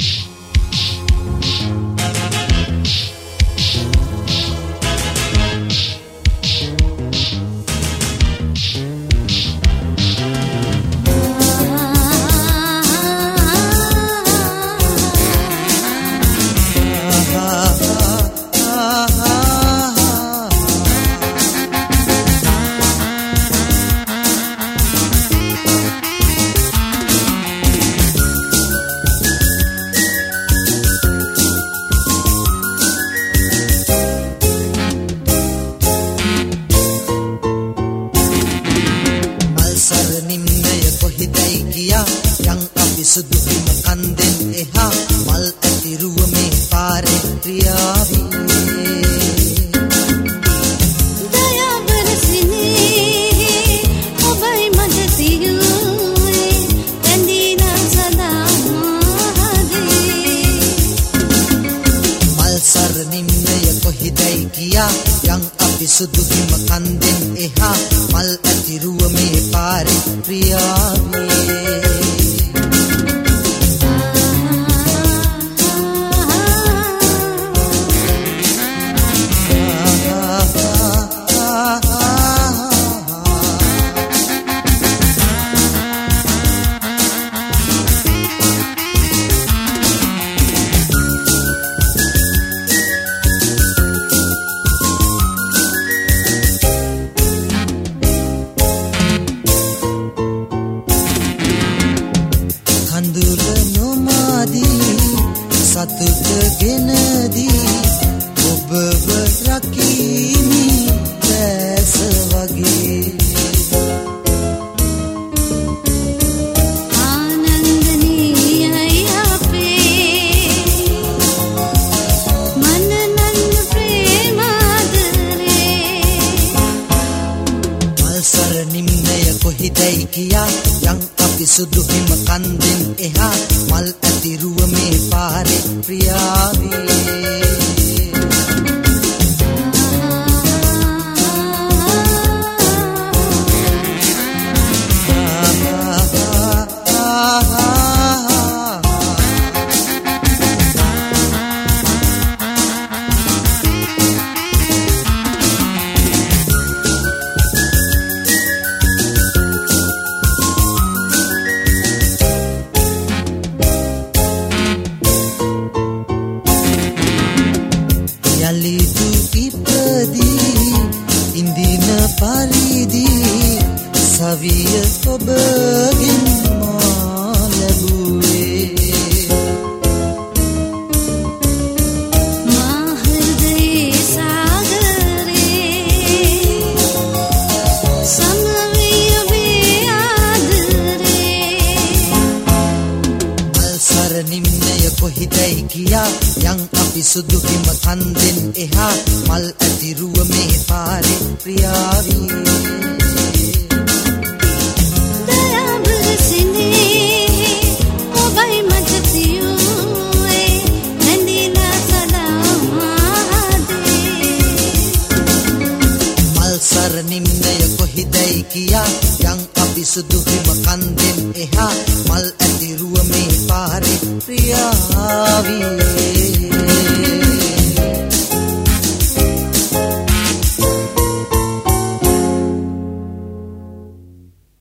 සුදුහිම කන්දෙන් එහා මල් ඇතිරුව මේ පාරේ ක්‍රියාවී දයාබර සිනී ඔබයි මට සියුවේ ඇඳින සදා මහදී මල් සර නිම්නය කොහිදයි කියා යන් අපි සුදුහිම කන්දෙන් එහා මල් ඇතිරුව මේ පාරේ ක්‍රියාවී සතුට ගෙනදී ඔබව රකිමි දැස වගේ ආනන්දනීයයි අපේ මනනන්න ප්‍රේමාදරේ මල්සර නිම්නය කොහිදයි කියා යන් අපි සුදුහිම කන්දෙන් එහා මල් ඇතිරුව මේ පාරේ ක්‍රියාවේ යලිදු ඉපදී ඉන්දින පරිදි සවිය ඔබගෙන් මා ලැබුවේ මා හෘදයේ සාගරේ සමවිය වේ ආදරේ මල්සර නිම්නය කොහිදයි කියා යන් අපි සුදුහිම කන්දෙන් එහා මල් ඇතිරුව මේ පාරේ ක්‍රියාවී දයාබර සිනී ඔබයි මට සියුවේ ඇඳින සදා මහදී මල්සර නිම්නය කොහිදයි කියා යන් අපි සුදුහිම කන්දෙන් එහා මල් ඇතිරුව මේ පාරේ ක්‍රියාවී